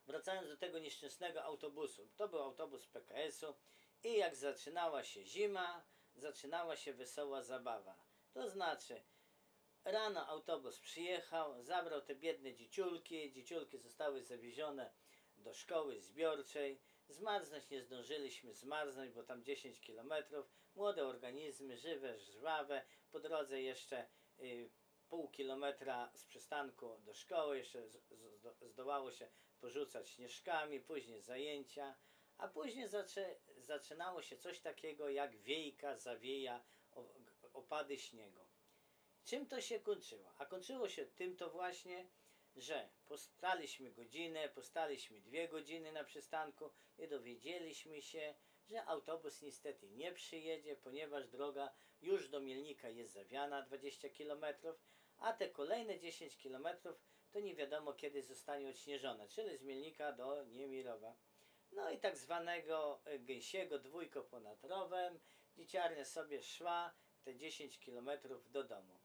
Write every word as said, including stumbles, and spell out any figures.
Wracając do tego nieszczęsnego autobusu. To był autobus P K S u i jak zaczynała się zima, zaczynała się wesoła zabawa. To znaczy, rano autobus przyjechał, zabrał te biedne dzieciulki, dzieciulki zostały zawiezione do szkoły zbiorczej. Zmarznąć nie zdążyliśmy zmarznąć, bo tam dziesięć kilometrów, młode organizmy, żywe, żwawe, po drodze jeszcze y, pół kilometra z przystanku do szkoły, jeszcze z, z, zdołało się porzucać śnieżkami, później zajęcia, a później zaczę, zaczynało się coś takiego jak wiejka, zawieja, opady śniegu. Czym to się kończyło? A kończyło się tym to właśnie, że postaliśmy godzinę, postaliśmy dwie godziny na przystanku i dowiedzieliśmy się, że autobus niestety nie przyjedzie, ponieważ droga już do Mielnika jest zawiana dwadzieścia kilometrów, a te kolejne dziesięć kilometrów to nie wiadomo kiedy zostanie odśnieżone, czyli z Mielnika do Niemirowa. No i tak zwanego gęsiego dwójko ponad rowem, dzieciarnia sobie szła te dziesięć kilometrów do domu.